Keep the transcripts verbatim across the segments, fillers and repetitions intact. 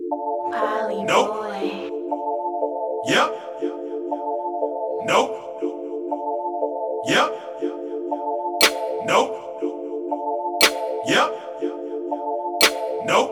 Polly Nope. boy. Yep. Nope. Yep. Nope. Yep. Nope.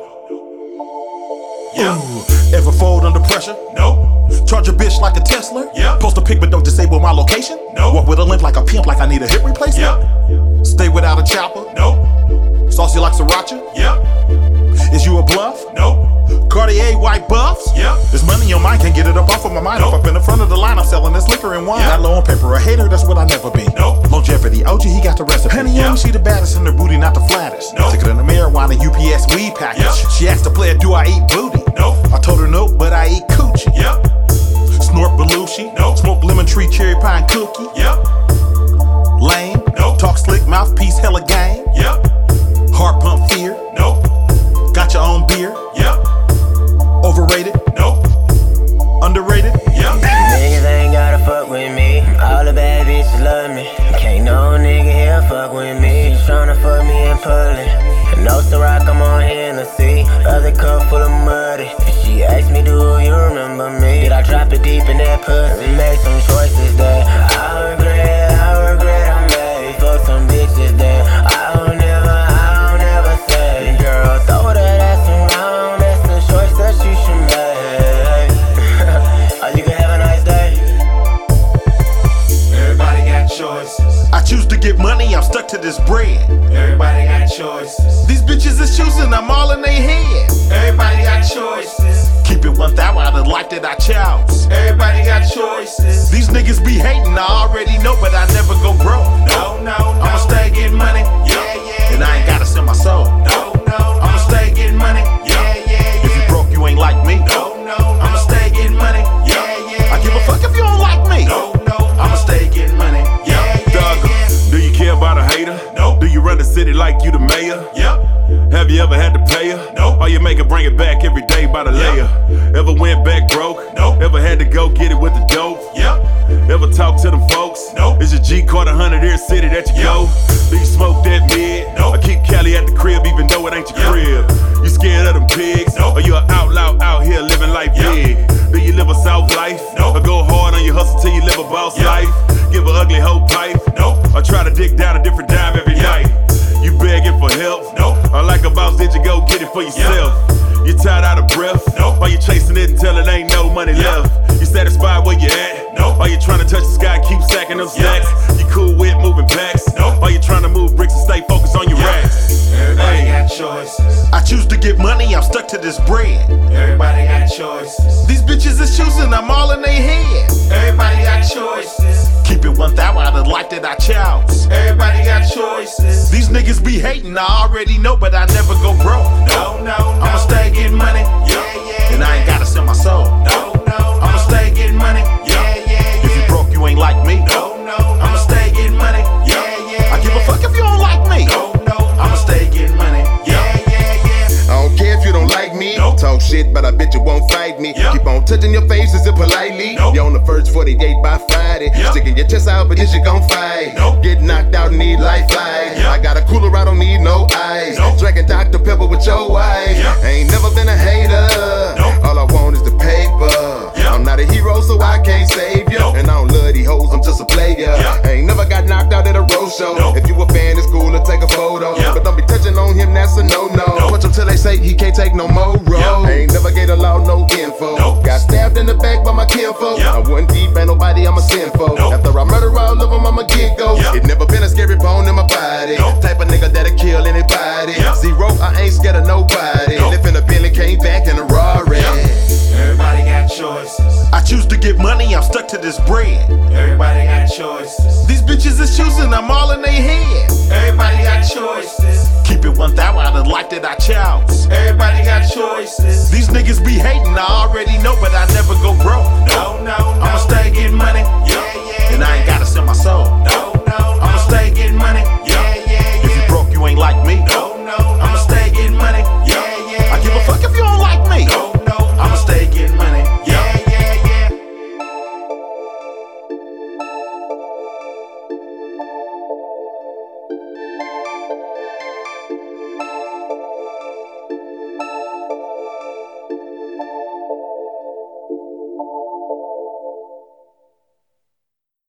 Yep. Ooh, ever fold under pressure? Nope. Charge a bitch like a Tesla? Yeah. Post a pic but don't disable my location? No. Walk with a limp like a pimp like I need a hip replacement? Yep. Stay without a chopper? Nope. Saucy like sriracha? Yep. Is you a bluff? Nope. Cartier white buffs? Yep. There's money on mine, can't get it up off of my mind. Nope. If up in the front of the line, I'm selling this liquor and wine. Yeah. Not low on paper, a hater, that's what I never be. Nope. Longevity, O G, he got the recipe. Honey, Yeah. young, she the baddest in her booty, not the flattest. Nope. Sicker than a marijuana U P S weed package. Yeah. She asked the player, do I eat booty? Nope. I told her no, but I eat coochie. Yep. Snort Belushi. Nope. Smoke lemon tree, cherry pie, cookie. Yep. Lame. Nope. Talk slick, mouthpiece, hella game. Yep. Heart pump fear. Nope. Got your own beer. Yep. Overrated. Nope. Underrated. Yep. Niggas ain't gotta fuck with me. All the bad bitches love me. Can't no nigga here fuck with me. She tryna fuck me in public. And no Ciroc, I'm on Hennessy. Other cup full of muddy. She asked me, do you remember me? Did I drop it deep in that pussy? Made some choices that I regret, I regret I made. Fuck some bitches that I don't never, I don't never say. Girl, throw that ass around. That's the choice that you should make. Oh, you can have a nice day. Everybody got choices. I choose to get money, I'm stuck to this bread. Everybody got choices. These bitches is choosing, I'm all in they head. Everybody got choices. Keep it one thou out of life that I chose. Everybody got choices. These niggas be hating, I already know, but I never go broke. No, no, no. I'ma stay getting money, Yeah, yeah. and I ain't gotta sell my soul. No, no, no. I'ma stay getting money, Yeah, yeah, yeah. if you broke, you ain't like me. No, no, no. I'ma stay getting money, Yeah, yeah, I give a yeah. fuck if you don't like me. No, no, no. I'ma stay getting money, Yeah, yeah, Dog, yeah. do you care about a hater? Nope. Do you run the city like you the mayor? Yep. Have you ever had to pay her? Nope. Or you make her bring it back every day by the layer? Ever went back broke? Nope. Ever had to go get it with the dope? Yep. Ever talk to them folks? Nope. Is your G caught a hundred every city that you go? Do you smoke that mid? Nope. Or keep Cali at the crib even though it ain't your Yep. crib? You scared of them pigs? Nope. Or you an outlaw out here living life Yep. big? Do you live a soft life? Nope. Or go hard on your hustle till you live a boss Yep. life? Give an ugly hoe pipe? Nope. Or try to dig down a different dime every Yep. night? You begging for help? Nope. Or like a boss, did you go get it for yourself? You tired out of breath? Nope. Or you chasing it until it ain't no money Yep. left? You satisfied where you at? Nope. Or you trying to touch the sky, keep stacking them Yep. stacks? You cool with moving packs? Nope. Or you trying to move bricks and stay focused on your Yep. racks? Everybody Hey. got choices. I choose to get money, I'm stuck to this bread. Everybody got choices. These bitches is choosing, I'm all in they head. Everybody got choices. Keep it one thou out of life that I chose. Everybody got choices. These niggas be hating, I already know, but I never go broke. No, no, no. I'ma stay getting money, Yeah, yeah, and I ain't gotta sell my soul. No, no, no. I'ma stay getting money, Yeah, yeah, yeah. if you broke, you ain't like me. No, no, no. I'ma stay getting money, Yeah, yeah, I give a yeah. fuck if you don't like me. No, no, no. I'ma stay getting money, Yeah, yeah, yeah. I don't care if you don't like me. Nope. Talk shit, but I bet you won't fight me. Yep. Keep on touching your face, is it politely? Nope. You're on the first forty-eight by Friday. Yep. Sticking your chest out, but then you gon' fight. Nope. Get knocked out, need lifeline. Yep. I got a cooler, I don't need no ice. Nope. Drinking Doctor Pepper with your wife. Yep. Ain't never been a hater. Nope. All I want is the paper. Yep. I'm not a hero, so I can't save you. Nope. And I don't love these hoes, I'm just a player. Yep. Ain't never got knocked out at a road show. Nope. If you a fan, it's cool to take a photo. Yep. But don't be touching on him, that's a no-no. Nope. Punch him till they say he can't take no more road. Yep. Ain't never gave a law no info. Nope. Got stabbed in the back by my kinfolk. Yep. I wasn't deep, ain't nobody I'ma send for. Nope. After I murder all of them, I'ma get go. Yep. It never been a scary bone in my body. Nope. Type of nigga that'll kill anybody. Yep. Zero, I ain't scared of nobody. Nope. Lift in a Bentley, came back in a Rari. Yep. Everybody got choices. I choose to get money, I'm stuck to this bread. Everybody got choices. These bitches is choosing, I'm all in they head. Everybody got choices. Keep it one thou out of life that I chose. Everybody got choices. These niggas be hating, I already know, but